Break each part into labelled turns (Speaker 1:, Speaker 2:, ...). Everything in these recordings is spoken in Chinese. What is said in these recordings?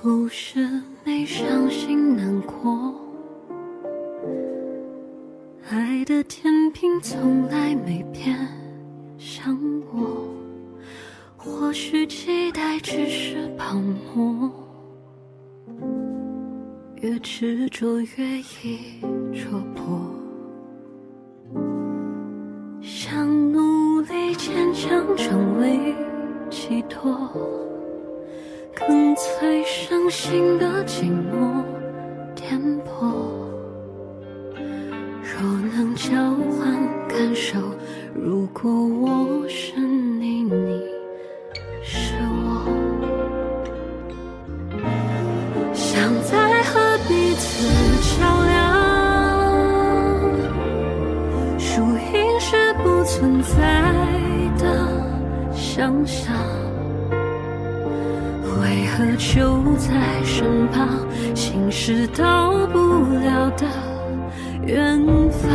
Speaker 1: 不是没伤心难过，爱的天平从来没偏向我，或许期待只是泡沫，越执着越易戳破，想努力坚强成为寄托，更催伤心的寂寞颠簸，若能交换感受，如果我是你，你是我，想再和彼此较量，输赢是不存在的想象，为何就在身旁，心事到不了的远方，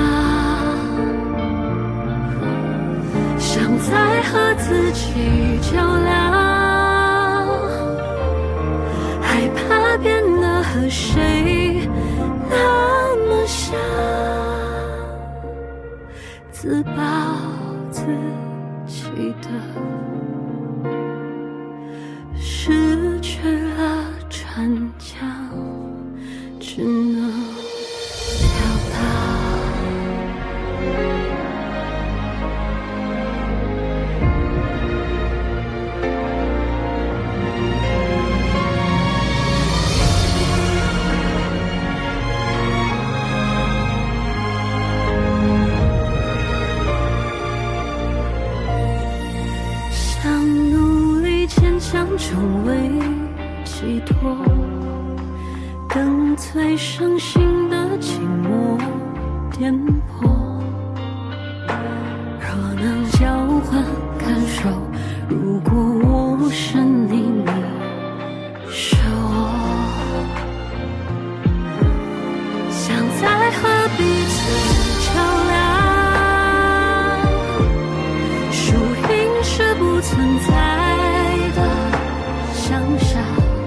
Speaker 1: 想再和自己较量，害怕变得和谁那么像，自暴自弃的失去了船桨，只能飘荡。想努力坚强成为寄托，更催伤心的寂寞颠簸，若能交换感受，如果我是你，你是我，想再和彼此较量，输赢是不存在的想象，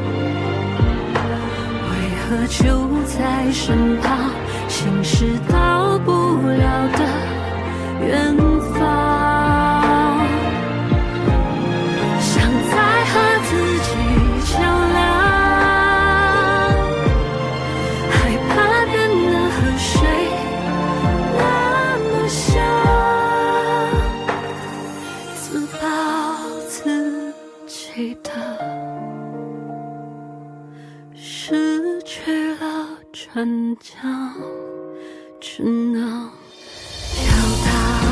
Speaker 1: 为何就在身旁，心事到不了的远方，想再和自己较量，害怕变得和谁那么像，自暴自弃的失去了船桨，只能飘荡，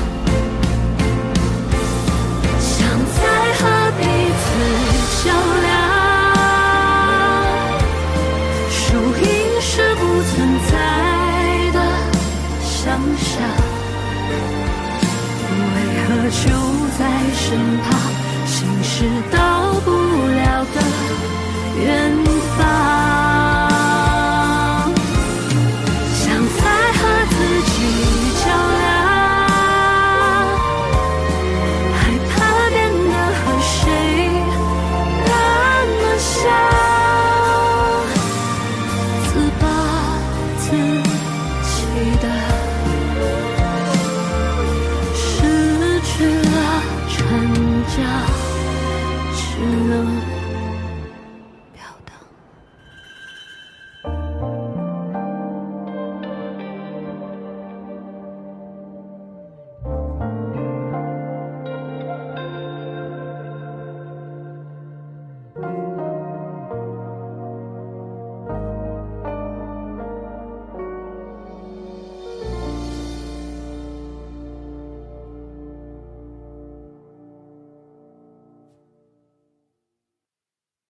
Speaker 1: 想再和彼此较量，输赢是不存在的想象，为何就在身旁，心事到不了的远方，想再和自己较量，害怕变得和谁那么像，自暴自弃的